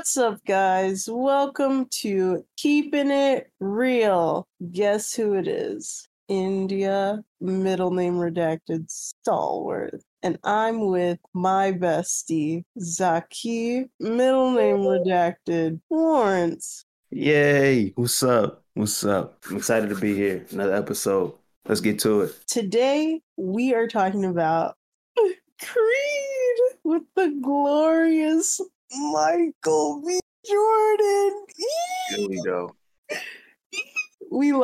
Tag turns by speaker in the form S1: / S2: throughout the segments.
S1: What's up, guys? Welcome to Keeping It Real. Guess who it is? India, middle name redacted, Stalworth. And I'm with my bestie, Zaki, middle name redacted, Lawrence.
S2: Yay! What's up? What's up? I'm excited to be here. Another episode. Let's get to it.
S1: Today, we are talking about Creed with the glorious Michael B. Jordan.
S2: Here we go.
S1: We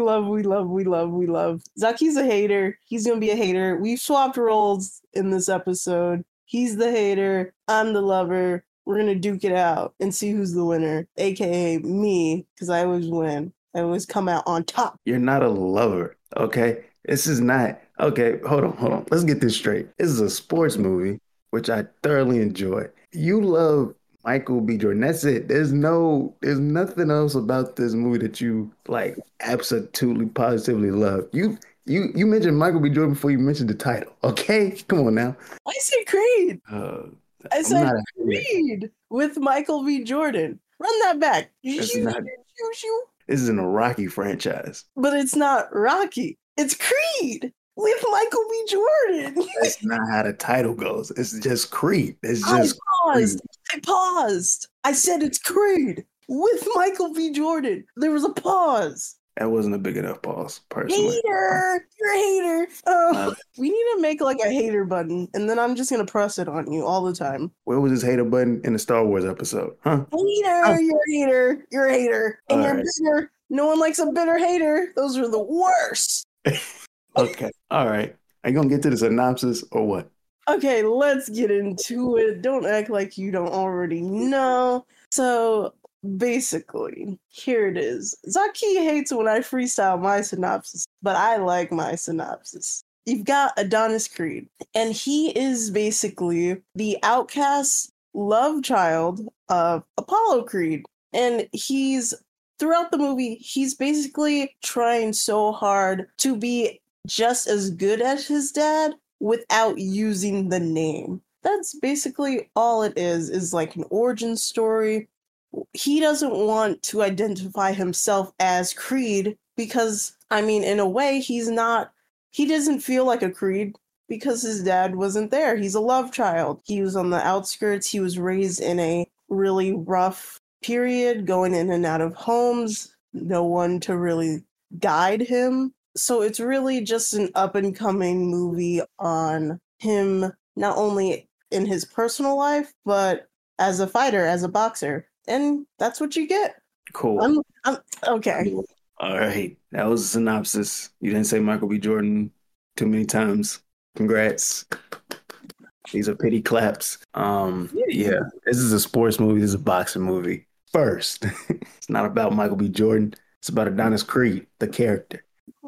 S1: love. Zaki's a hater. He's gonna be a hater. We've swapped roles in this episode. He's the hater. I'm the lover. We're gonna duke it out and see who's the winner, aka me, because I always win. I always come out on top.
S2: You're not a lover, okay? This is not. Okay, hold on. Let's get this straight. This is a sports movie, which I thoroughly enjoy. You love Michael B. Jordan. That's it. There's nothing else about this movie that you like absolutely positively love. You mentioned Michael B. Jordan before you mentioned the title. Okay? Come on now.
S1: I said Creed. I
S2: I'm
S1: said
S2: not a hater.
S1: Creed with Michael B. Jordan. Run that back.
S2: It's
S1: Shoo,
S2: not.
S1: shoo, shoo.
S2: This isn't a Rocky franchise.
S1: But it's not Rocky. It's Creed with Michael B. Jordan.
S2: That's not how the title goes. It's just Creed. It's
S1: I
S2: just Creed.
S1: paused. I said it's Creed with Michael B. Jordan. There was a pause.
S2: That wasn't a big enough pause, personally.
S1: Hater! You're a hater. We need to make like a hater button, and then I'm just gonna press it on you all the time.
S2: Where was this hater button in the Star Wars episode? Huh?
S1: Hater! You're a hater. You're a hater. And
S2: All
S1: you're
S2: right.
S1: bitter. No one likes a bitter hater. Those are the worst.
S2: Okay. All right. Are you gonna get to the synopsis or what?
S1: Okay, let's get into it. Don't act like you don't already know. So basically, here it is. Zaki hates when I freestyle my synopsis, but I like my synopsis. You've got Adonis Creed, and he is basically the outcast love child of Apollo Creed. And throughout the movie, he's basically trying so hard to be just as good as his dad without using the name. That's basically all it is like an origin story. He doesn't want to identify himself as Creed because, I mean, in a way, he doesn't feel like a Creed because his dad wasn't there. He's a love child. He was on the outskirts. He was raised in a really rough period, going in and out of homes, no one to really guide him. So it's really just an up-and-coming movie on him, not only in his personal life, but as a fighter, as a boxer. And that's what you get.
S2: Cool.
S1: I'm okay.
S2: All right. That was a synopsis. You didn't say Michael B. Jordan too many times. Congrats. These are pity claps. Yeah. This is a sports movie. This is a boxing movie. First, it's not about Michael B. Jordan. It's about Adonis Creed, the character.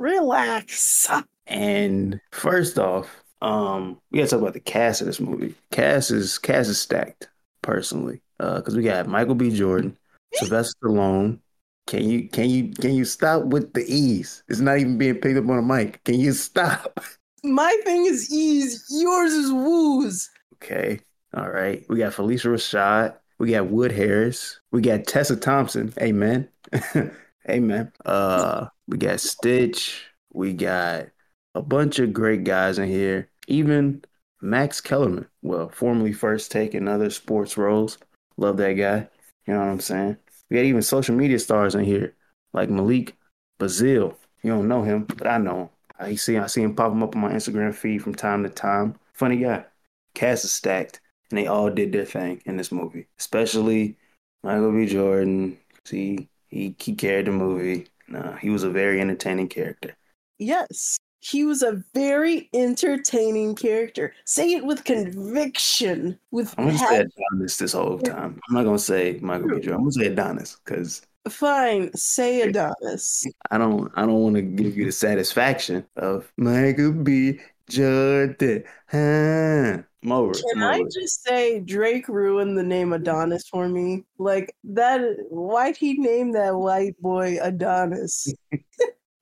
S1: Relax.
S2: And first off, we gotta talk about the cast of this movie. Cast is stacked, personally. Because we got Michael B. Jordan, Sylvester Stallone. Can you stop with the ease? It's not even being picked up on a mic. Can you stop?
S1: My thing is ease. Yours is woos.
S2: Okay. All right. We got Felicia Rashad. We got Wood Harris. We got Tessa Thompson. Amen. Amen. We got Stitch. We got a bunch of great guys in here. Even Max Kellerman. Well, formerly First Take in other sports roles. Love that guy. You know what I'm saying? We got even social media stars in here, like Malik Bazil. You don't know him, but I know him. I see him pop him up on my Instagram feed from time to time. Funny guy. Cast is stacked, and they all did their thing in this movie. Especially Michael B. Jordan. See, he carried the movie. He was a very entertaining character.
S1: Yes. He was a very entertaining character. Say it with conviction. With
S2: I'm gonna say Adonis this whole time. I'm not gonna say Michael B. Jordan. I'm gonna say Adonis because
S1: Fine, say Adonis.
S2: I don't want to give you the satisfaction of Michael B. Jordan. Huh. I'm over it.
S1: Can I just say Drake ruined the name Adonis for me? Like that, why'd he name that white boy Adonis?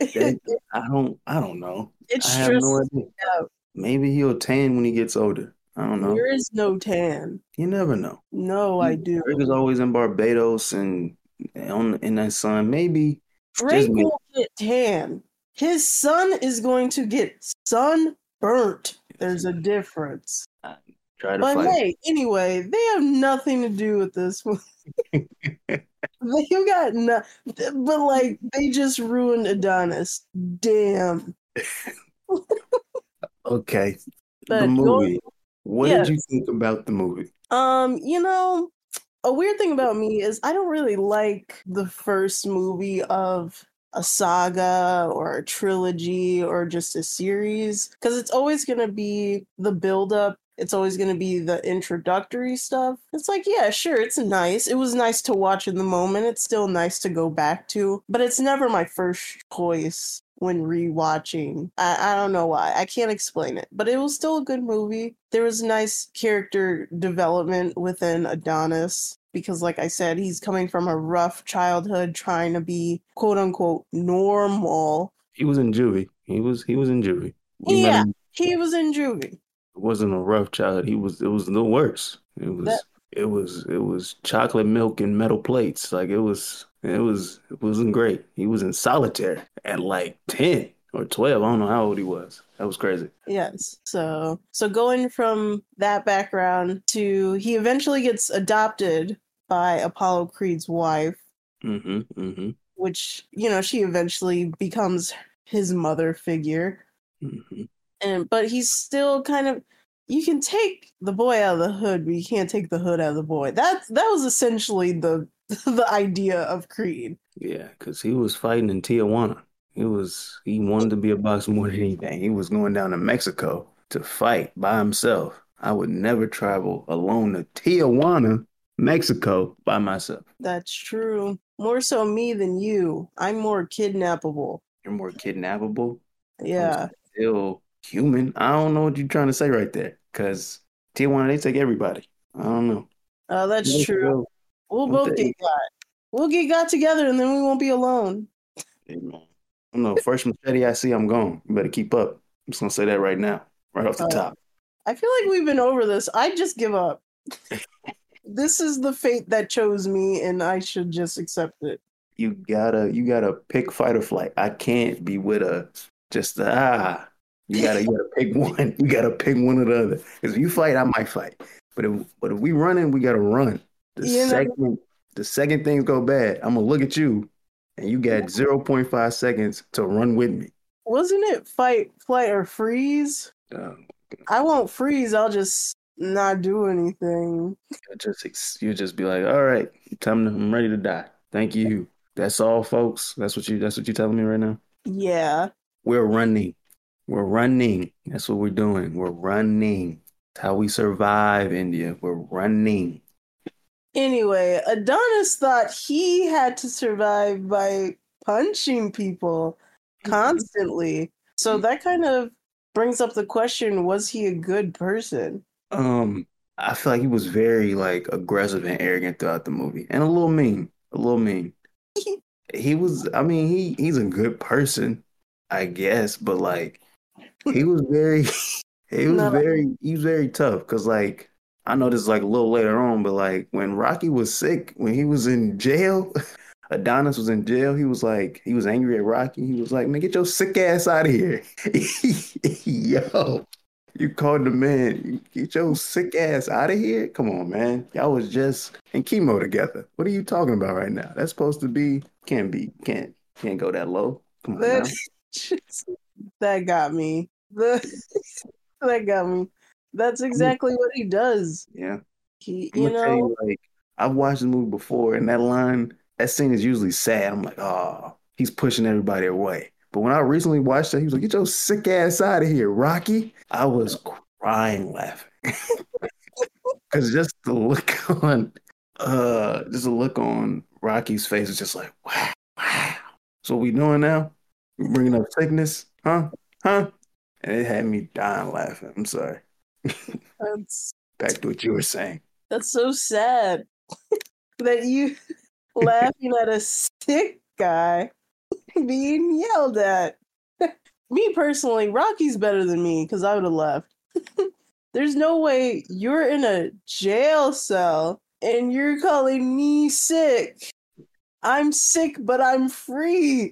S2: I don't know.
S1: It's
S2: I have no
S1: stressing
S2: idea.
S1: me out.
S2: Maybe he'll tan when he gets older. I don't know.
S1: There is no tan.
S2: You never know.
S1: No, I do.
S2: Drake is always in Barbados and on in that sun. Maybe just
S1: Drake
S2: maybe.
S1: won't get tan. His son is going to get sunburnt. There's a difference.
S2: Try to
S1: But
S2: fight.
S1: hey, anyway, they have nothing to do with this one. They got no, but like they just ruined Adonis. Damn.
S2: Okay.
S1: But
S2: The movie. What did you
S1: yes.
S2: think about the movie?
S1: You know, a weird thing about me is I don't really like the first movie of a saga or a trilogy or just a series because it's always going to be the build up. It's always going to be the introductory stuff. It's like, yeah, sure, it's nice. It was nice to watch in the moment. It's still nice to go back to, but it's never my first choice when rewatching. I don't know why. I can't explain it, but it was still a good movie. There was nice character development within Adonis because, like I said, he's coming from a rough childhood trying to be quote unquote normal.
S2: He was in juvie. He was in juvie. We met
S1: Yeah,
S2: him.
S1: he was in juvie.
S2: It wasn't a rough child. It was the worst.
S1: That
S2: It was chocolate milk and metal plates. Like it wasn't great. He was in solitary at like 10 or 12. I don't know how old he was. That was crazy.
S1: yes. So going from that background to he eventually gets adopted by Apollo Creed's wife,
S2: Mm-hmm. Mm-hmm.
S1: which, you know, she eventually becomes his mother figure.
S2: Mm-hmm.
S1: But he's still kind of you can take the boy out of the hood, but you can't take the hood out of the boy. That was essentially the the idea of Creed.
S2: Yeah, because he was fighting in Tijuana. He wanted to be a boxer more than anything. He was going down to Mexico to fight by himself. I would never travel alone to Tijuana, Mexico by myself.
S1: That's true. More so me than you. I'm more kidnappable.
S2: You're more kidnappable. I'm
S1: Yeah.
S2: still human. I don't know what you're trying to say right there. Because Tijuana, they take everybody. I don't know.
S1: That's true.
S2: Well,
S1: We'll
S2: what
S1: both get
S2: the-
S1: got. We'll get got together and then we won't be alone.
S2: Hey, man. I don't know. First machete I see, I'm gone. You better keep up. I'm just gonna say that right now, right off the
S1: Uh,
S2: top.
S1: I feel like we've been over this. I just give up. This is the fate that chose me and I should just accept it.
S2: You gotta pick fight or flight. I can't be with a just you gotta pick one. You gotta pick one or the other. Because if you fight, I might fight. But if we running, we gotta run.
S1: You know,
S2: The second things go bad, I'm gonna look at you and you got 0.5 seconds to run with me.
S1: wasn't it fight, flight, or freeze?
S2: Um,
S1: I won't freeze. I'll just not do anything.
S2: you just be like, all right, I'm ready to die. Thank you. That's all, folks. That's what you're telling me right now.
S1: Yeah.
S2: We're running. We're running. That's what we're doing. We're running. It's how we survive, India. We're running.
S1: Anyway, Adonis thought he had to survive by punching people constantly. So that kind of brings up the question, was he a good person?
S2: I feel like he was very like aggressive and arrogant throughout the movie, and a little mean. A little mean. He was. I mean, he's a good person, I guess, but like he was very.
S1: No,
S2: He was very tough because like I know this is like a little later on, but like when Rocky was sick, when he was in jail, Adonis was in jail, he was angry at Rocky. He was like, man, get your sick ass out of here. Yo, you called the man, get your sick ass out of here. Come on, man. Y'all was just in chemo together. What are you talking about right now? That's supposed to be can't go that low. Come on
S1: that
S2: now.
S1: that got me. That got me. That's exactly what he does.
S2: Yeah.
S1: He,
S2: I'm
S1: you
S2: gonna tell
S1: know,
S2: you, like, I've watched the movie before, and that scene is usually sad. I'm like, oh, he's pushing everybody away. But when I recently watched it, he was like, get your sick ass out of here, Rocky. I was crying laughing. Because just the look on Rocky's face is just like, wow, wow. So what we doing now? We bringing up sickness? Huh? Huh? And it had me dying laughing. I'm sorry.
S1: that's
S2: Back to what you were saying.
S1: that's so sad that you laughing at a sick guy being yelled at. Me personally, Rocky's better than me because I would have left. There's no way you're in a jail cell and you're calling me sick. I'm sick, but I'm free.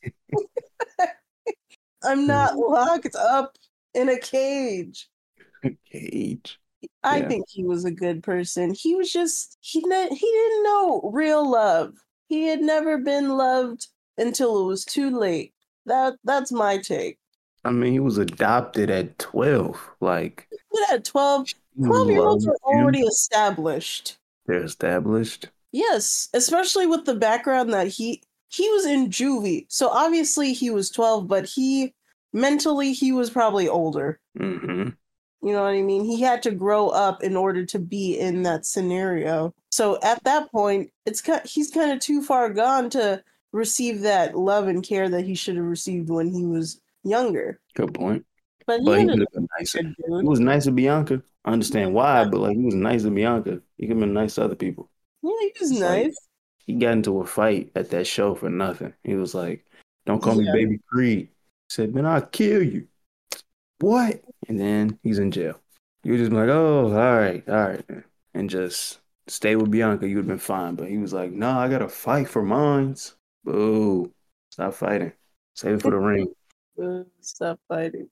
S1: I'm not locked up in a cage.
S2: Cage.
S1: I
S2: Yeah.
S1: think he was a good person. He was just he didn't know real love. He had never been loved until it was too late. That's my take.
S2: I mean, he was adopted at 12. Like,
S1: Yeah, 12,
S2: she
S1: 12-year-olds
S2: loved
S1: are
S2: him.
S1: already established.
S2: They're established.
S1: Yes, especially with the background that he was in juvie. So obviously he was 12, but he mentally he was probably older.
S2: Mm-hmm.
S1: You know what I mean? He had to grow up in order to be in that scenario. So at that point, he's kind of too far gone to receive that love and care that he should have received when he was younger.
S2: Good point.
S1: But he
S2: But he
S1: ended
S2: could
S1: up
S2: have been
S1: being a
S2: nicer.
S1: good
S2: He
S1: dude.
S2: was nice to Bianca. I understand why, but like he was nice to Bianca. He could have been nice to other people.
S1: Yeah, he was
S2: It's like
S1: nice.
S2: he got into a fight at that show for nothing. He was like, "Don't call me
S1: Yeah.
S2: Baby Creed." He said, "Man, I'll kill you." What? And then he's in jail. You would just be like, "Oh, all right," and just stay with Bianca. You would have been fine. But he was like, "No, I gotta fight for mines." Boo! Stop fighting. Save it for the ring.
S1: Stop fighting.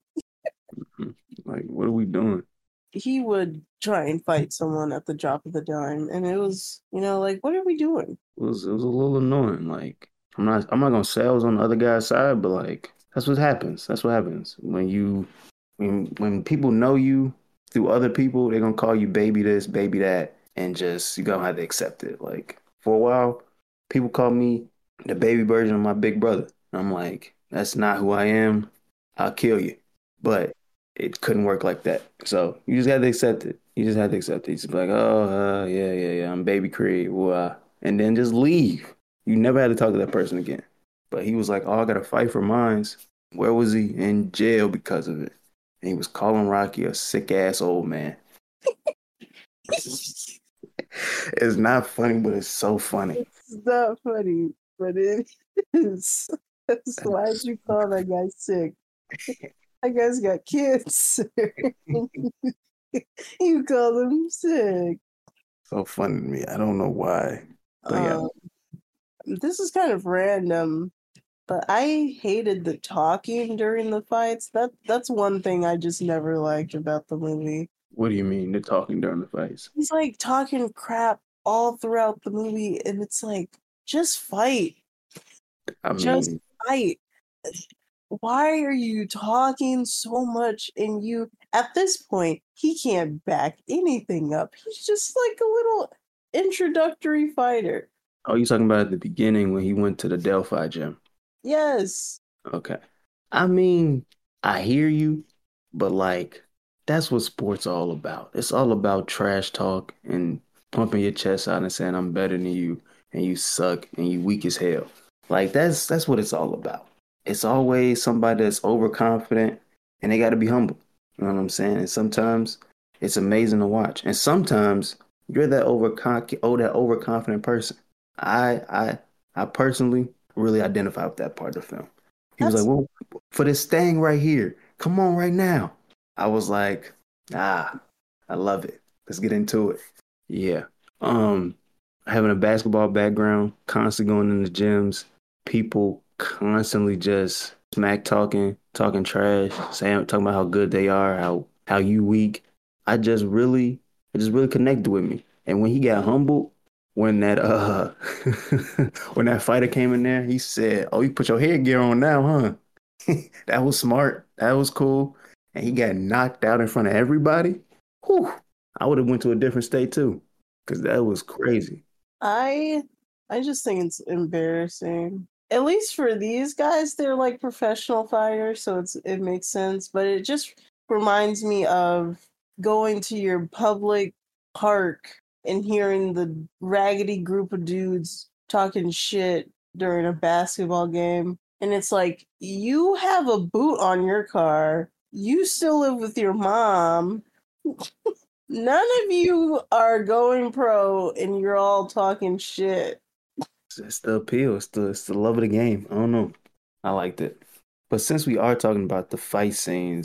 S2: Like, what are we doing?
S1: He would try and fight someone at the drop of the dime, and it was, like, what are we doing?
S2: It was a little annoying. Like I'm not gonna say I was on the other guy's side, but like that's what happens. That's what happens when people know you through other people. They're gonna call you baby this, baby that, and just you gonna have to accept it. Like for a while, people call me the baby version of my big brother. I'm like, that's not who I am. I'll kill you. But it couldn't work like that. So you just had to accept it. You just had to accept it. You just be like, oh, yeah, yeah, yeah, I'm baby Creed. And then just leave. You never had to talk to that person again. But he was like, oh, I got to fight for mines. Where was he? In jail because of it. And he was calling Rocky a sick ass old man. It's not funny, but it's so funny.
S1: It's not funny, but it is. Why'd you call that guy sick? That guy's got kids. You call him sick.
S2: So funny to me. I don't know why. But yeah.
S1: This is kind of random, but I hated the talking during the fights. That's one thing I just never liked about the movie.
S2: What do you mean? They're talking during the fights.
S1: He's like talking crap all throughout the movie, and it's like, just fight.
S2: I
S1: Just
S2: mean,
S1: fight. Why are you talking so much? And at this point, he can't back anything up. He's just like a little introductory fighter.
S2: oh, you talking about at the beginning when he went to the Delphi gym?
S1: Yes.
S2: Okay. I mean, I hear you, but like that's what sports all about. It's all about trash talk and pumping your chest out and saying I'm better than you and you suck and you weak as hell. Like that's what it's all about. It's always somebody that's overconfident and they got to be humble. You know what I'm saying? And sometimes it's amazing to watch. And sometimes you're that overconfident person. I I I personally really identify with that part of the film. He was like,
S1: That's
S2: well, for this thing right here, come on right now. I was like, ah, I love it. Let's get into it. Yeah. Um, Having a basketball background, constantly going in the gyms, people constantly just smack talking, talking trash, talking about how good they are, how you weak. It just really connected with me. And when he got humbled, when that when that fighter came in there, he said, "Oh, you put your headgear on now, huh?" That was smart. That was cool. And he got knocked out in front of everybody. Whew. I would have went to a different state too, because that was crazy.
S1: I I just think it's embarrassing. At least for these guys, they're like professional fighters, so it makes sense. But it just reminds me of going to your public park and hearing the raggedy group of dudes talking shit during a basketball game. And it's like, you have a boot on your car. You still live with your mom. None of you are going pro and you're all talking shit.
S2: It's the appeal. It's the love of the game. I don't know. I liked it. But since we are talking about the fight scenes,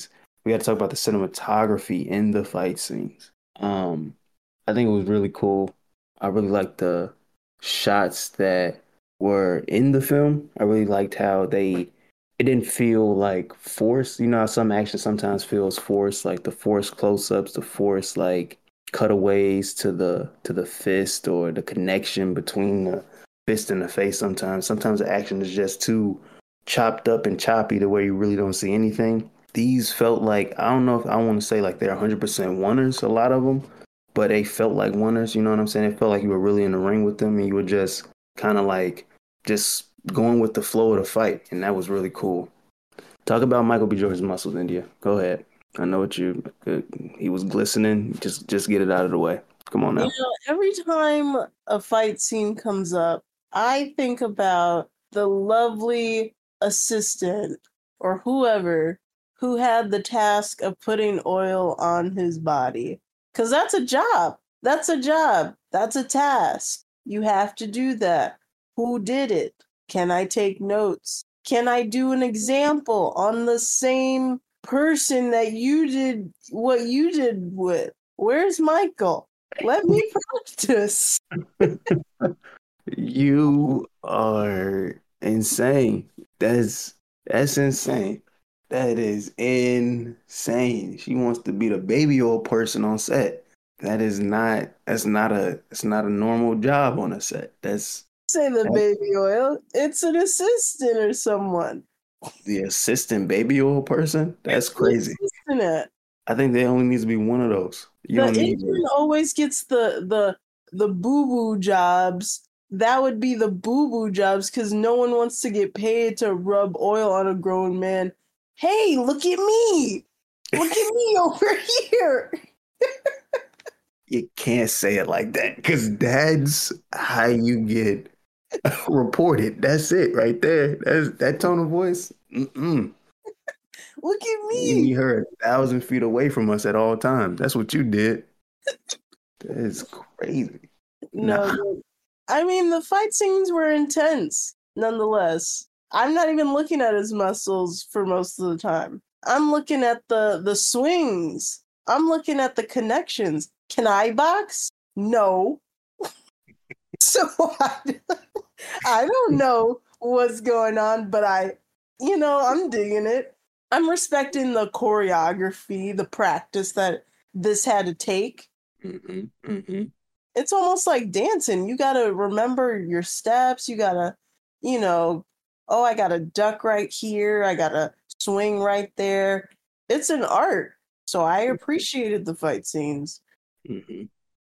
S2: we got to talk about the cinematography in the fight scenes. I think it was really cool. I really liked the shots that were in the film. I really liked how it didn't feel like forced. You know how some action sometimes feels forced, like the forced close-ups, the forced like cutaways to the fist or the connection between the fist and the face sometimes. Sometimes the action is just too chopped up and choppy to where you really don't see anything. These felt like, I don't know if I want to say like they're 100% oneers, a lot of them, but they felt like oneers, you know what I'm saying? It felt like you were really in the ring with them and you were just kind of like just going with the flow of the fight. And that was really cool. Talk about Michael B. Jordan's muscles, India. Go ahead. I know what you, he was glistening. Just get it out of the way. Come on
S1: You
S2: now.
S1: know, every time a fight scene comes up, I think about the lovely assistant or whoever who had the task of putting oil on his body. Because that's a job. That's a job. That's a task. You have to do that. Who did it? Can I take notes? Can I do an example on the same person that you did what you did with? Where's Michael? Let me practice.
S2: You are insane. That's insane. That is insane. She wants to be the baby oil person on set. That's not a normal job on a set.
S1: Say the
S2: That's
S1: baby oil. It's an assistant or someone.
S2: the assistant baby oil person. That's
S1: The
S2: crazy.
S1: assistant at.
S2: I think there only needs to be one of those. You
S1: The
S2: don't need it.
S1: intern always gets the boo boo jobs. That would be the boo boo jobs because no one wants to get paid to rub oil on a grown man. Hey, look at me! Look at me over here!
S2: You can't say it like that because that's how you get reported. That's it right there. That's that tone of voice. Mm-mm.
S1: Look at
S2: You need
S1: me!
S2: her 1,000 feet away from us at all times. That's what you did. That is crazy.
S1: No,
S2: Nah,
S1: I mean, the fight scenes were intense, nonetheless. I'm not even looking at his muscles for most of the time. I'm looking at the swings. I'm looking at the connections. Can I box? No. So I don't know what's going on, but I'm digging it. I'm respecting the choreography, the practice that this had to take.
S2: mm-mm, mm-mm.
S1: It's almost like dancing. You gotta remember your steps. You gotta, you know, oh, I gotta duck right here. I gotta swing right there. It's an art. So I appreciated the fight scenes.
S2: Mm-hmm.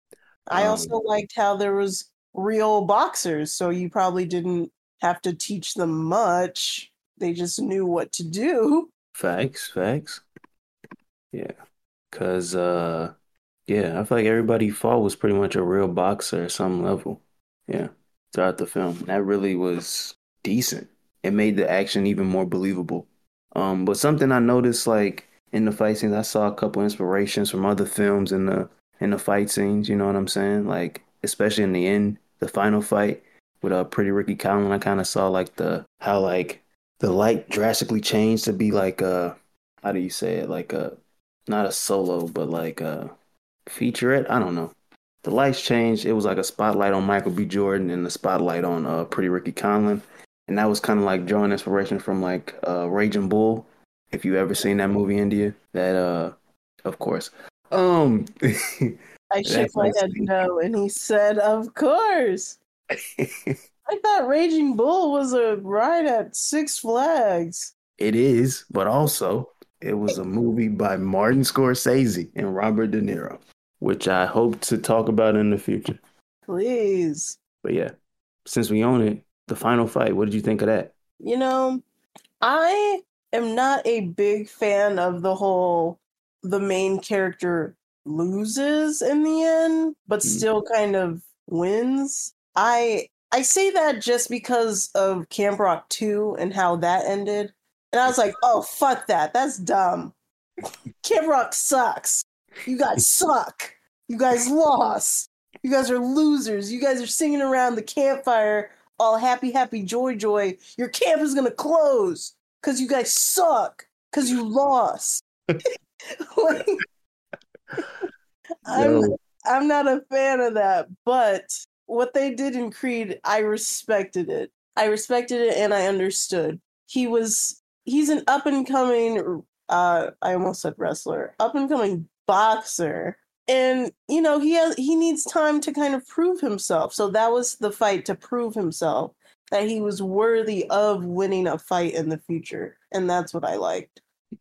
S1: I also liked how there was real boxers, so you probably didn't have to teach them much. They just knew what to do.
S2: Facts, facts. Yeah, cause yeah, I feel like everybody he fought was pretty much a real boxer at some level. Yeah, throughout the film, that really was decent. It made the action even more believable. But something I noticed, like in the fight scenes, I saw a couple inspirations from other films in the fight scenes. You know what I'm saying? Like especially in the end, the final fight with Pretty Ricky Conlon, I kind of saw like the how like the light drastically changed to be like how do you say it? Like a not a solo, but like a featurette. I don't know. The lights changed. It was like a spotlight on Michael B. Jordan and the spotlight on Pretty Ricky Conlon, and that was kind of like drawing inspiration from like Raging Bull. If you ever seen that movie, India, that of course. Um,
S1: I
S2: that
S1: shook my
S2: fight
S1: head no, and he said, "Of course."
S2: scene.
S1: I thought Raging Bull was a ride at Six Flags.
S2: It is, but also it was a movie by Martin Scorsese and Robert De Niro, which I hope to talk about in the future.
S1: Please.
S2: But yeah, since we own it, the final fight, what did you think of that?
S1: You know, I am not a big fan of the main character loses in the end, but
S2: Mm,
S1: still kind of wins. I say that just because of Camp Rock 2 and how that ended. And I was like, oh fuck that. That's dumb. Camp Rock sucks. You guys suck. You guys lost. You guys are losers. You guys are singing around the campfire all happy, happy, joy, joy. Your camp is gonna close because you guys suck because you lost. Like, I'm
S2: Yo,
S1: I'm not a fan of that, but what they did in Creed, I respected it. I respected it and I understood. He's an up and coming I almost said wrestler, up and coming boxer. And he needs time to kind of prove himself. So that was the fight to prove himself that he was worthy of winning a fight in the future. And that's what I liked.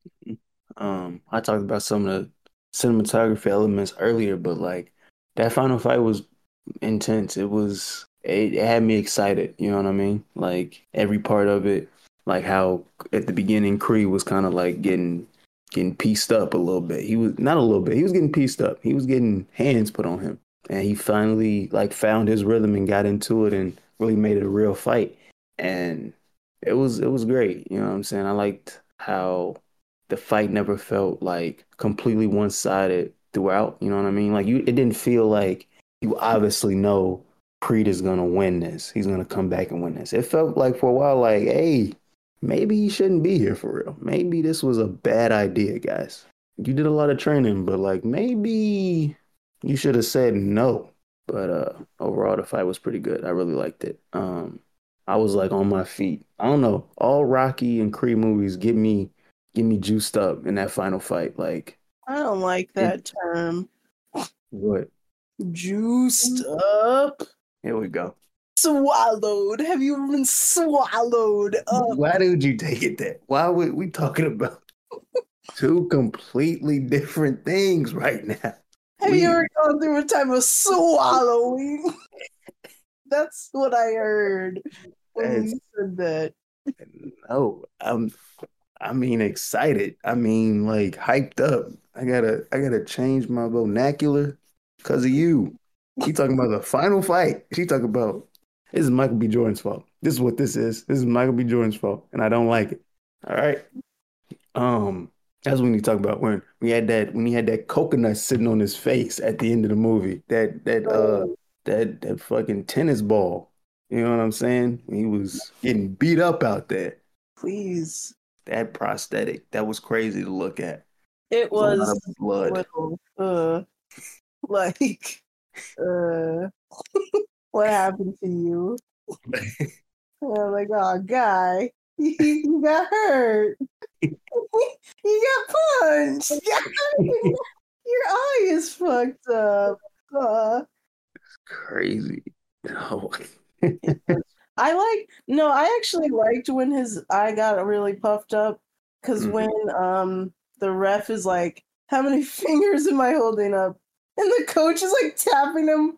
S2: I talked about some of the cinematography elements earlier, but like that final fight was intense. It had me excited, you know what I mean? Like every part of it, like how at the beginning Creed was kind of like getting pieced up a little bit. He was not a little bit. He was getting pieced up. He was getting hands put on him. And he finally like found his rhythm and got into it and really made it a real fight. And it was great. You know what I'm saying? I liked how the fight never felt like completely one-sided throughout. You know what I mean? Like it didn't feel like you obviously know Creed is gonna win this. He's gonna come back and win this. It felt like for a while, like, hey, maybe he shouldn't be here for real. Maybe this was a bad idea, guys. You did a lot of training, but like maybe you should have said no. But overall the fight was pretty good. I really liked it. I was like on my feet. I don't know. All Rocky and Creed movies get me juiced up in that final fight. Like
S1: I don't like
S2: it
S1: that term.
S2: what?
S1: Juiced up.
S2: Here we go.
S1: Swallowed. Have you ever been swallowed up?
S2: Why did you take it there? Why were we talking about two completely different things right now?
S1: Have you
S2: We
S1: ever gone through a time of swallowing? That's what I heard when
S2: as
S1: you said that.
S2: no, I mean excited. I mean like hyped up. I gotta change my vernacular because of you. You talking about the final fight. She talking about this is Michael B. Jordan's fault. This is what this is. This is Michael B. Jordan's fault, and I don't like it. All right. That's when you talk about when he had that coconut sitting on his face at the end of the movie.
S1: Oh,
S2: That fucking tennis ball. You know what I'm saying? He was getting beat up out there.
S1: please.
S2: That prosthetic, that was crazy to look at.
S1: It
S2: There's a lot
S1: was
S2: of blood.
S1: little, like, uh, what happened to you? Like, oh, guy, you got hurt. You got punched. Your eye is fucked up.
S2: Crazy. No.
S1: No, I actually liked when his eye got really puffed up because
S2: Mhm.
S1: when the ref is like, how many fingers am I holding up? And the coach is like tapping him.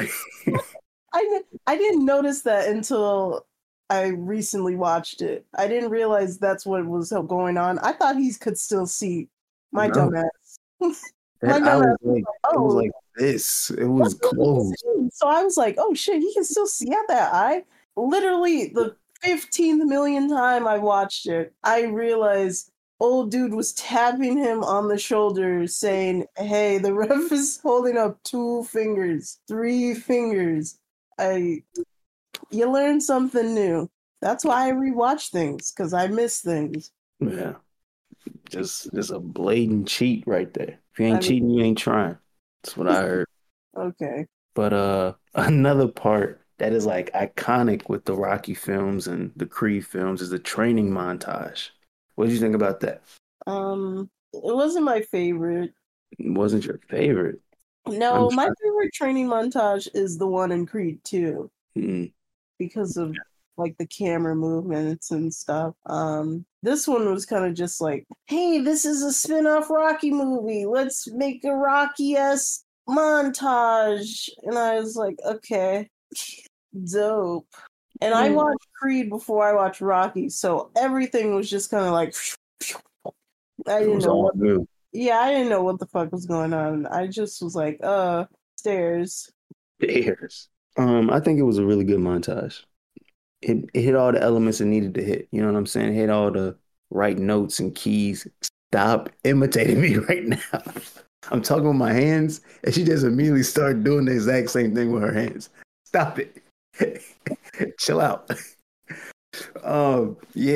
S1: I didn't notice that until I recently watched it. I didn't realize that's what was going on. I thought he could still see. My
S2: No,
S1: dumbass. My
S2: that I
S1: dumbass
S2: was
S1: was
S2: like,
S1: like,
S2: it was
S1: oh,
S2: like this. It
S1: that's
S2: was
S1: what he was
S2: close.
S1: saying. So I was like, oh shit, he can still see out that eye. Literally the 15th million time I watched it, I realized old dude was tapping him on the shoulder saying, hey, the ref is holding up 2 fingers, 3 fingers. I You learn something new. That's why I rewatch things, because I miss things.
S2: Yeah, just a blatant cheat right there. If you
S1: I
S2: ain't
S1: mean,
S2: cheating, you ain't trying. That's what I heard.
S1: okay.
S2: But another part that is like iconic with the Rocky films and the Creed films is the training montage. What did you think about that?
S1: It wasn't my favorite.
S2: It wasn't your favorite. I'm
S1: No, my
S2: trying.
S1: favorite training montage is the one in Creed 2
S2: Mm,
S1: because of like the camera movements and stuff. This one was kind of just like, hey, this is a spin-off Rocky movie. Let's make a Rocky-esque montage. And I was like, okay, dope. And I
S2: mm.
S1: watched Creed before I watched Rocky, so everything was just kind of like I
S2: It
S1: didn't
S2: was
S1: know
S2: all
S1: what.
S2: new.
S1: Yeah, I didn't know what the fuck was going on. I just was like, stairs.
S2: There's. I think it was a really good montage. It hit all the elements it needed to hit. You know what I'm saying? It hit all the right notes and keys. Stop imitating me right now. I'm talking with my hands, and she just immediately started doing the exact same thing with her hands. Stop it. Chill out. Yeah.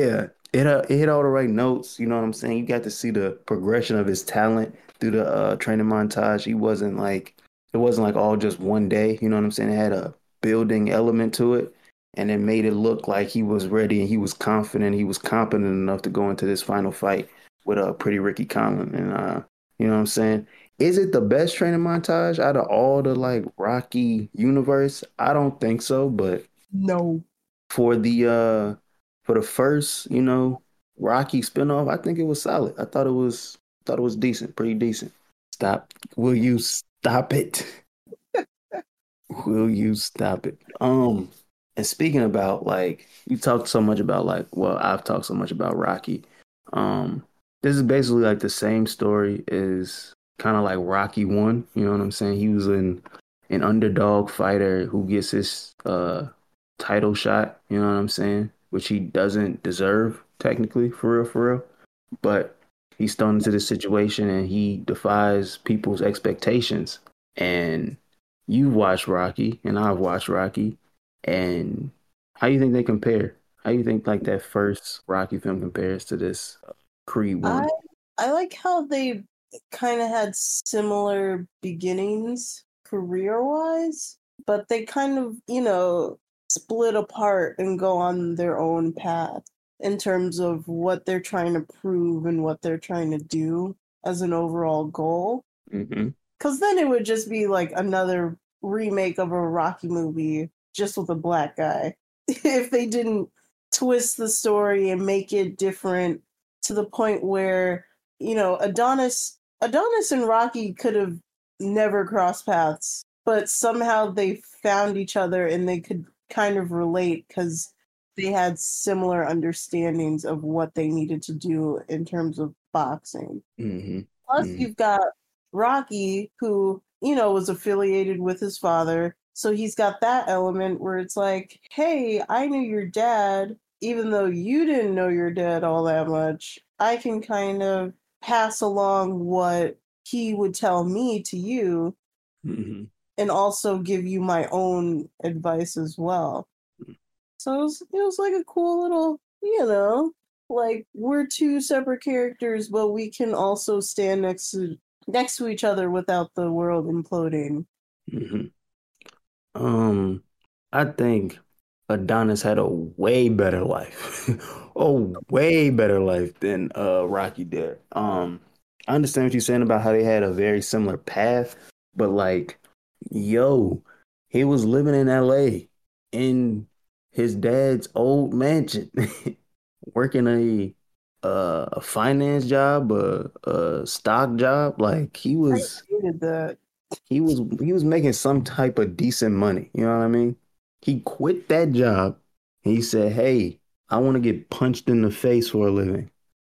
S2: it hit all the right notes. You know what I'm saying? You got to see the progression of his talent through the training montage. It wasn't like all just one day. You know what I'm saying? It had a building element to it, and it made it look like he was ready and he was confident. He was competent enough to go into this final fight with Pretty Ricky Conlan. And you know what I'm saying? Is it the best training montage out of all the like Rocky universe? I don't think so, but
S1: No.
S2: for the first, Rocky spinoff, I think it was solid. I thought it was decent, pretty decent. Stop. Will you stop it? Will you stop it? And speaking about like you talked so much about like well, I've talked so much about Rocky. Um, this is basically like the same story as kind of like Rocky One. You know what I'm saying? He was an underdog fighter who gets his title shot, you know what I'm saying? Which he doesn't deserve technically, for real. But he's thrown into this situation and he defies people's expectations. And you've watched Rocky and I've watched Rocky. And how do you think they compare? How do you think like that first Rocky film compares to this Creed
S1: I
S2: one?
S1: I like how they kind of had similar beginnings career-wise, but they kind of, split apart and go on their own path in terms of what they're trying to prove and what they're trying to do as an overall goal.
S2: Mm-hmm.
S1: Because then it would just be like another remake of a Rocky movie just with a black guy. If they didn't twist the story and make it different to the point where, Adonis and Rocky could have never crossed paths, but somehow they found each other and they could kind of relate because they had similar understandings of what they needed to do in terms of boxing.
S2: Mm-hmm.
S1: Plus,
S2: Mm-hmm.
S1: you've got Rocky, who, was affiliated with his father. So he's got that element where it's like, hey, I knew your dad, even though you didn't know your dad all that much. I can kind of pass along what he would tell me to you
S2: Mm-hmm.
S1: and also give you my own advice as well. So it was like a cool little, like we're two separate characters, but we can also stand next to each other without the world imploding.
S2: Mm-hmm. Um, I think Adonis had a way better life, a way better life than Rocky did. I understand what you're saying about how they had a very similar path, but like, yo, he was living in LA in his dad's old mansion, working a finance job, a stock job. Like
S1: I hated that.
S2: he was making some type of decent money. You know what I mean? He quit that job and he said, "Hey, I want to get punched in the face for a living,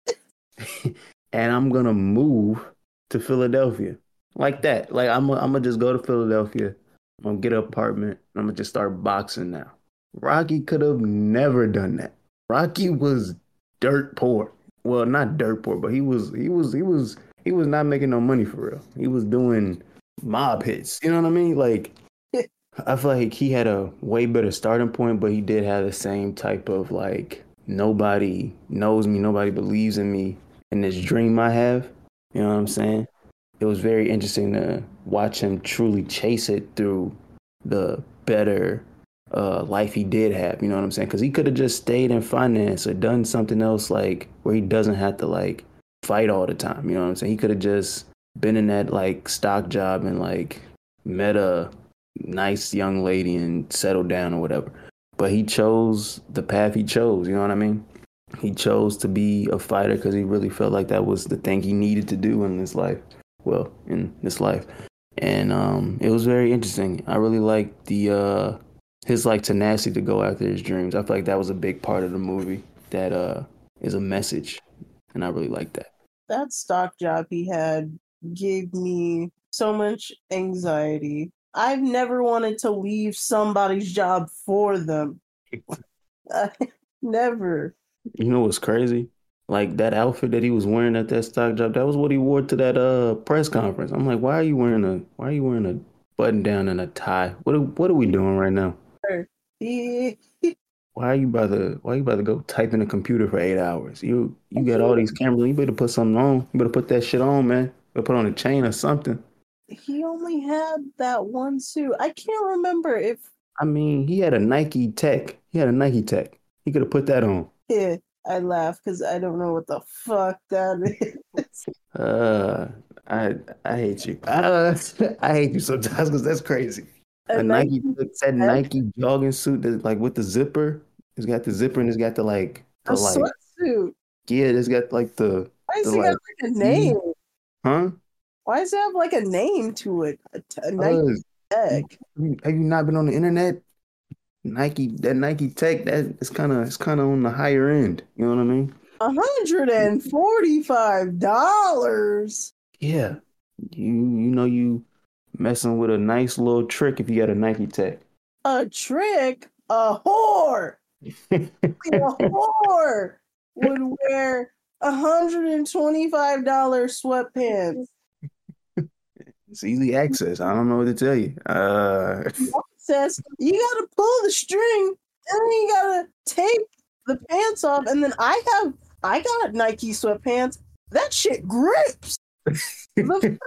S2: and I'm gonna move to Philadelphia like that. Like I'm gonna just go to Philadelphia. I'm gonna get an apartment. I'm gonna just start boxing now." Rocky could have never done that. Rocky was dirt poor. Well, not dirt poor, but he was not making no money for real. He was doing mob hits. You know what I mean? Like I feel like he had a way better starting point, but he did have the same type of like nobody knows me, nobody believes in me in this dream I have. You know what I'm saying? It was very interesting to watch him truly chase it through the better life he did have. You know what I'm saying? Because he could have just stayed in finance or done something else like where he doesn't have to like fight all the time. You know what I'm saying? He could have just been in that like stock job and like met a nice young lady and settled down or whatever. But he chose the path he chose. You know what I mean? He chose to be a fighter because he really felt like that was the thing he needed to do in this life. Well, in this life, and it was very interesting. I really liked the his like tenacity to go after his dreams. I feel like that was a big part of the movie that is a message, and I really like that.
S1: That stock job he had gave me so much anxiety. I've never wanted to leave somebody's job for them. Never.
S2: You know what's crazy? Like that outfit that he was wearing at that stock job, that was what he wore to that press conference. I'm like, why are you wearing a button down and a tie? What are we doing right now?
S1: He
S2: why you about to go type in a computer for 8 hours? You got all these cameras. You better put something on. You better put that shit on, man. Better put on a chain or something.
S1: He only had that one suit. I can't remember if
S2: I mean, he had a Nike Tech. He had a Nike Tech. He could have put that on.
S1: yeah, I laugh because I don't know what the fuck that is.
S2: Uh, I I hate you. I hate you sometimes because that's crazy.
S1: A
S2: A Nike
S1: Nike
S2: that
S1: tech,
S2: Nike jogging suit that like with the zipper. It's got the zipper and it's got the
S1: a
S2: like
S1: sweatsuit.
S2: yeah, it's got like
S1: Why
S2: the
S1: does it got
S2: like
S1: like a name?
S2: E, huh?
S1: Why does it have like a name to it? A Nike
S2: Uh,
S1: tech.
S2: have you not been on the internet? Nike Tech, it's kind of on the higher end. You know what I mean?
S1: $145.
S2: Yeah. You know you messing with a nice little trick if you got a Nike Tech.
S1: A trick? A whore. A whore would wear $125 sweatpants.
S2: It's easy access. I don't know what to tell you.
S1: Says you gotta pull the string and then you gotta tape the pants off. And then I got Nike sweatpants. That shit grips. The,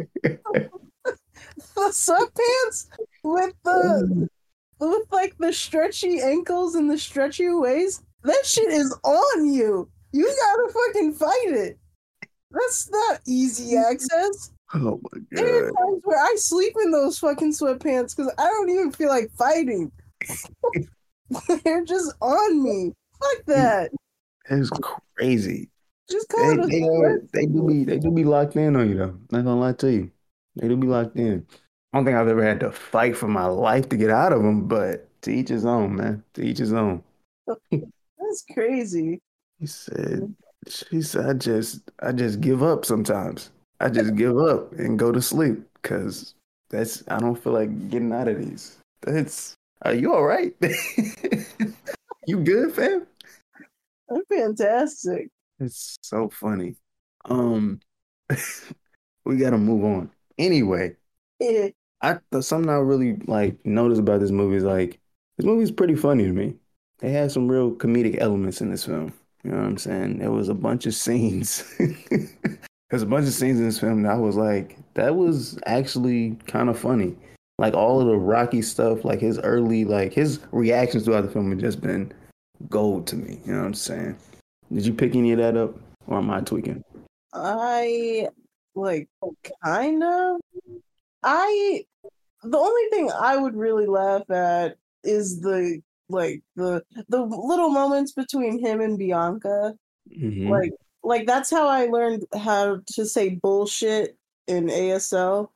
S1: the sweatpants with the with like the stretchy ankles and the stretchy waist, that shit is on you. You gotta fucking fight it. That's not easy access.
S2: Oh my
S1: There are
S2: God.
S1: times where I sleep in those fucking sweatpants because I don't even feel like fighting. They're just on me. Fuck that.
S2: That's crazy.
S1: Just call it a sweatsuit.
S2: They do be locked in on you though. Not gonna lie to you. They do be locked in. I don't think I've ever had to fight for my life to get out of them, but to each his own, man. To each his own.
S1: That's crazy.
S2: He said, she said, I just give up sometimes. I just give up and go to sleep because I don't feel like getting out of these. Are you all right? You good, fam?
S1: That's fantastic.
S2: It's so funny. Um, we gotta move on. Anyway,
S1: Yeah.
S2: something I really like noticed about this movie is like this movie's pretty funny to me. They had some real comedic elements in this film. You know what I'm saying? There was a bunch of scenes. There's a bunch of scenes in this film that I was like, that was actually kind of funny. Like all of the Rocky stuff, like his reactions throughout the film have just been gold to me. You know what I'm saying? Did you pick any of that up, or am I tweaking?
S1: I like kind of. I the only thing I would really laugh at is the little moments between him and Bianca.
S2: Hmm.
S1: Like that's how I learned how to say bullshit in ASL.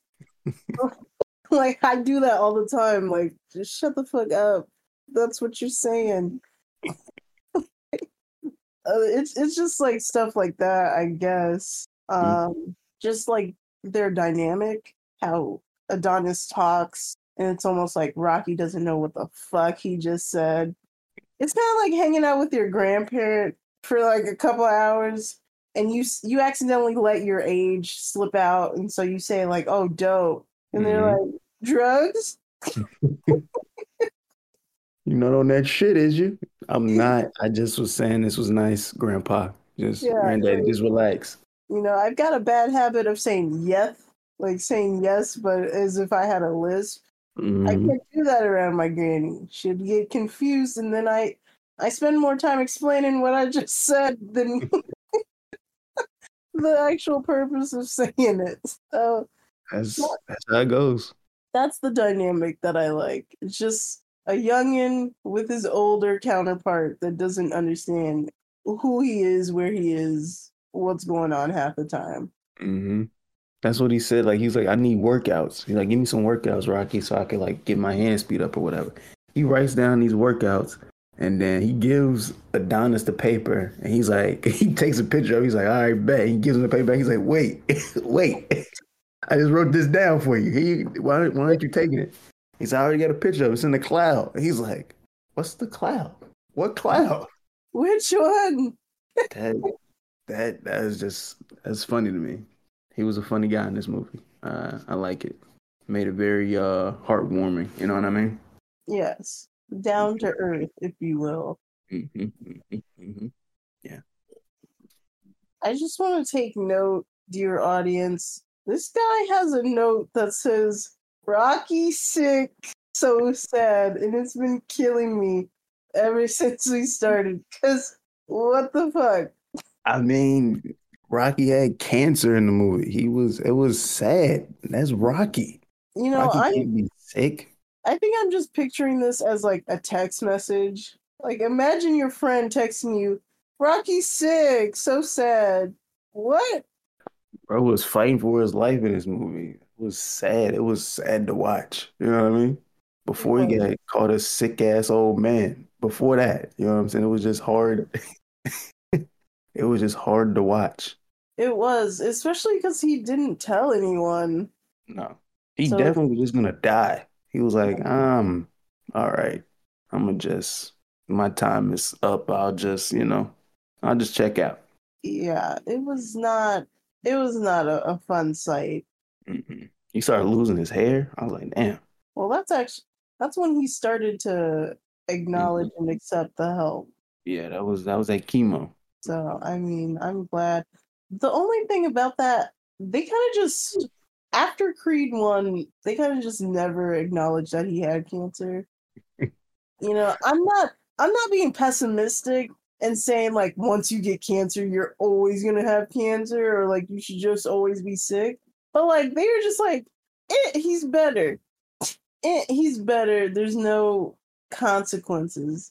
S1: Like I do that all the time. Like just shut the fuck up. That's what you're saying. It's just like stuff like that, I guess. Just like their dynamic, how Adonis talks, and it's almost like Rocky doesn't know what the fuck he just said. It's kind of like hanging out with your grandparent for like a couple hours, and you accidentally let your age slip out, and so you say like, "Oh, dope," and they're
S2: Hmm.
S1: like, "Drugs."
S2: You're not on that shit, is you? I'm not. I just was saying this was nice, Grandpa. Just
S1: Yeah,
S2: Granddaddy, just relax.
S1: I've got a bad habit of saying yes, like saying yes, but as if I had a lisp. I
S2: Hmm.
S1: can't do that around my granny. She'd get confused, and then I spend more time explaining what I just said than the actual purpose of saying it. So
S2: That's how it goes.
S1: that's the dynamic that I like. It's just a youngin with his older counterpart that doesn't understand who he is, where he is, what's going on half the time.
S2: Hmm. That's what he said. Like he's like, I need workouts. He's like, give me some workouts, Rocky, so I can like get my hand speed up or whatever. He writes down these workouts and then he gives Adonis the paper and he's like, he takes a picture of it. He's like, all right, bet. He gives him the paper back. He's like, wait, wait. I just wrote this down for you. Why aren't you taking it? He's I already got a picture of it. It's in the cloud. And he's like, what's the cloud? What cloud?
S1: Which one?
S2: That that is just that's funny to me. He was a funny guy in this movie. I like it. Made it very heartwarming. You know what I mean?
S1: Yes. down to earth, if you will.
S2: Yeah.
S1: I just want to take note, dear audience. This guy has a note that says, Rocky sick, so sad, and it's been killing me ever since we started. Because, what the fuck?
S2: I mean, Rocky had cancer in the movie. It was sad. That's Rocky.
S1: You know,
S2: Rocky can't be sick.
S1: I think I'm just picturing this as like a text message. Like, imagine your friend texting you, Rocky's sick, so sad. What?
S2: Bro was fighting for his life in this movie. It was sad. It was sad to watch. You know what I mean? Before he got called a sick ass old man. Before that, you know what I'm saying? It was just hard. It was just hard to watch.
S1: It was, especially because he didn't tell anyone.
S2: No. He
S1: So,
S2: definitely was just gonna die. He was like, all right. I'm gonna just my time is up. I'll just check out.
S1: yeah, it was not a fun sight.
S2: He started losing his hair. I was like, damn.
S1: Well, that's when he started to acknowledge
S2: Mhm.
S1: and accept the help.
S2: Yeah, that was that chemo.
S1: So, I mean, I'm glad. The only thing about that, they kind of just, after Creed 1, they kind of just never acknowledged that he had cancer. You know, I'm not being pessimistic and saying like once you get cancer, you're always gonna have cancer or like you should just always be sick. But like they were just like, he's better. He's better. There's no consequences.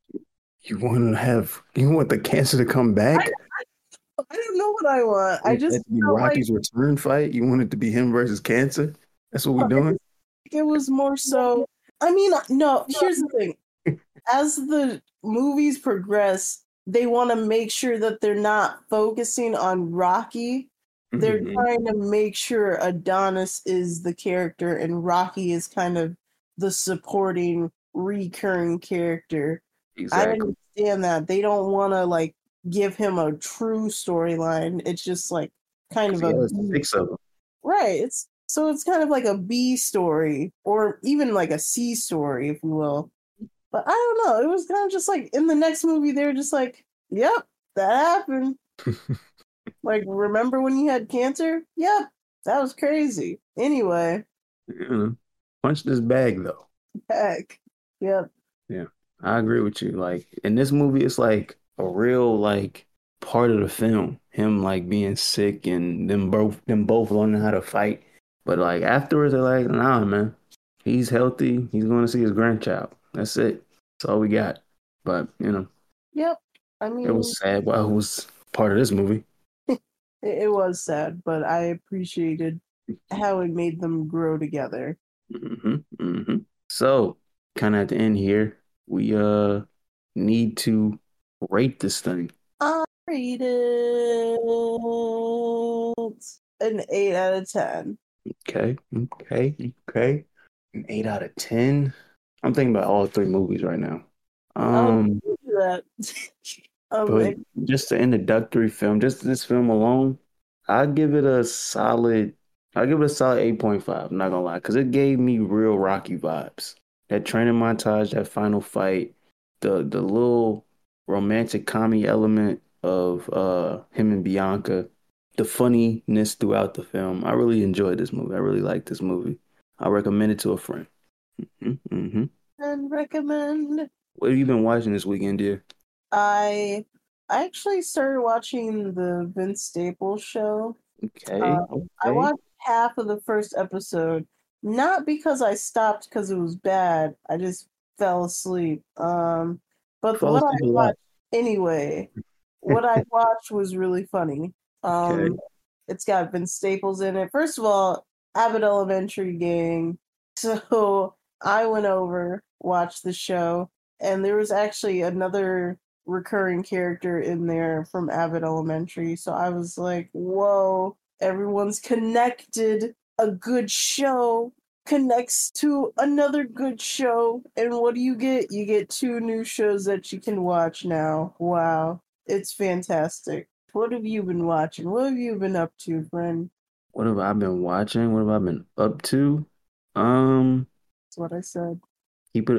S2: You want the cancer to come back?
S1: I don't know what I want.
S2: You
S1: I
S2: want
S1: just
S2: that to be
S1: felt like
S2: Rocky's return fight? You want it to be him versus cancer? That's what we're
S1: I
S2: doing?
S1: just think it was more so. I mean, no. Here's the thing: as the movies progress, they want to make sure that they're not focusing on Rocky. They're
S2: Mhm.
S1: trying to make sure Adonis is the character and Rocky is kind of the supporting recurring character. I
S2: Exactly.
S1: understand that. They don't want to like give him a true storyline. It's just like kind
S2: Because
S1: of
S2: he
S1: a
S2: has
S1: B,
S2: 6 of them.
S1: right. It's kind of like a B story or even like a C story, if you will. But I don't know. It was kind of just like in the next movie, they were just like, "Yep, that happened." Like, remember when you had cancer? Yep, that was crazy. Anyway,
S2: You know, punch this bag though.
S1: heck, yep,
S2: Yeah, I agree with you. Like in this movie, it's like a real like part of the film. Him like being sick and them both learning how to fight. But like afterwards, they're like, nah, man, he's healthy. He's going to see his grandchild. That's it. That's all we got. But
S1: yep. I
S2: it
S1: mean,
S2: was sad while it was part of this movie.
S1: it was sad, but I appreciated how it made them grow together.
S2: So, kind of at the end here, we need to rate this thing.
S1: I rate it an 8 out of 10.
S2: Okay, okay. An 8 out of 10. I'm thinking about all three movies right now.
S1: I'll
S2: Um,
S1: do that.
S2: but
S1: It-
S2: just the introductory film, just this film alone, I'll give it a solid. I'll give it a solid 8.5. I'm not gonna lie, because it gave me real Rocky vibes. That training montage, that final fight, the little romantic comedy element of him and Bianca, the funniness throughout the film. I really enjoyed this movie. I really like this movie. I recommend it to a friend. hmm
S1: and recommend.
S2: What have you been watching this weekend, dear?
S1: I I actually started watching the Vince Staples show.
S2: Okay,
S1: I
S2: okay.
S1: watched half of the first episode, not because I stopped because it was bad. I just fell asleep. But
S2: Fall
S1: what I
S2: asleep a lot.
S1: watched anyway, what I watched was really funny.
S2: Okay.
S1: Um, it's got Vince Staples in it. First of all, Abbott Elementary gang. So I went over, watched the show, and there was actually another recurring character in there from Abbott Elementary. So I was like, whoa, everyone's connected. A good show connects to another good show. And what do you get? You get two new shows that you can watch now. Wow. It's fantastic. What have you been watching? What have you been up to, friend?
S2: What have I been watching? What have I been up to? Um,
S1: That's what I said.
S2: keep it.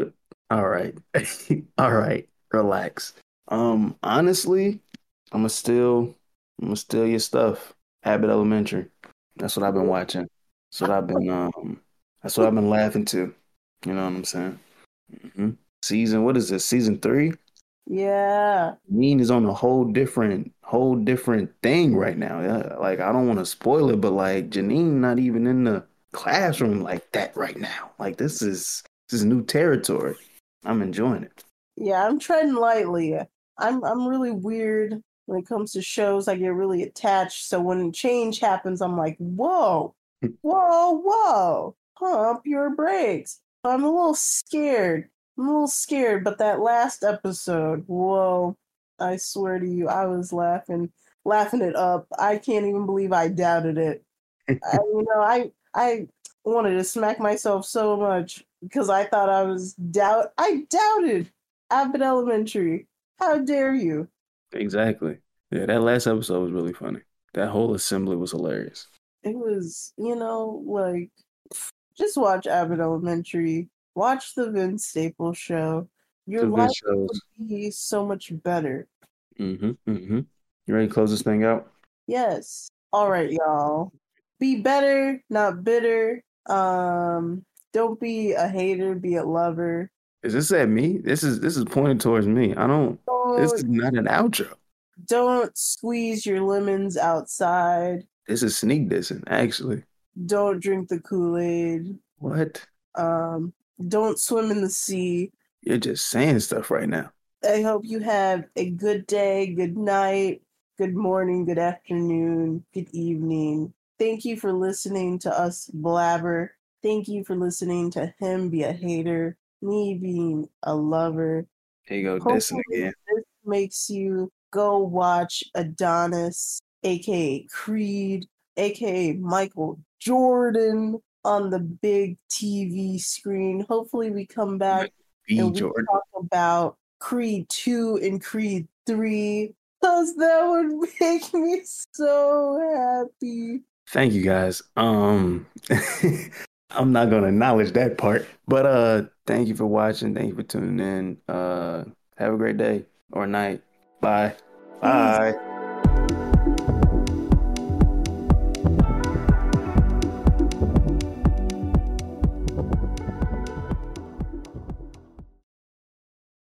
S2: All right. All right. Relax. Honestly, I'm gonna steal your stuff. Abbott Elementary. That's what I've been watching. That's what I've been laughing to. You know what I'm saying? hmm what is this? Season 3?
S1: Yeah.
S2: Neen is on a whole different thing right now. Yeah, like I don't want to spoil it, but like Janine not even in the classroom like that right now. Like this is new territory. I'm enjoying it.
S1: Yeah, I'm treading lightly. I'm really weird when it comes to shows. I get really attached. So when change happens, I'm like, whoa, whoa, whoa. Pump your brakes. I'm a little scared. I'm a little scared, but that last episode, whoa, I swear to you, I was laughing it up. I can't even believe I doubted it. I wanted to smack myself so much because I thought I doubted Abbott Elementary. How dare you?
S2: Exactly. Yeah, that last episode was really funny. That whole assembly was hilarious.
S1: It was, like just watch Abbott Elementary. Watch the Vince Staples show. Your
S2: The
S1: life
S2: Vince shows.
S1: would be so much better.
S2: Mm-hmm. You ready to close this thing out?
S1: Yes. All right, y'all. Be better, not bitter. Don't be a hater, be a lover.
S2: Is this at me? This is pointed towards me. I don't This is
S1: Don't
S2: not an outro.
S1: don't squeeze your lemons outside.
S2: This is sneak dissing, actually.
S1: Don't drink the Kool-Aid.
S2: What?
S1: Um, don't swim in the sea.
S2: You're just saying stuff right now.
S1: I hope you have a good day, good night, good morning, good afternoon, good evening. Thank you for listening to us blabber. Thank you for listening to him be a hater, me being a lover.
S2: Here you go, dissing
S1: Hopefully,
S2: again.
S1: this makes you go watch Adonis, aka Creed, aka Michael Jordan on the big TV screen. Hopefully, we come back
S2: B.
S1: and we
S2: Jordan.
S1: talk about Creed 2 and Creed 3 because that would make me so happy.
S2: Thank you guys. I'm not gonna acknowledge that part, but thank you for watching. Thank you for tuning in. Have a great day or night. Bye.
S1: Peace.
S2: Bye.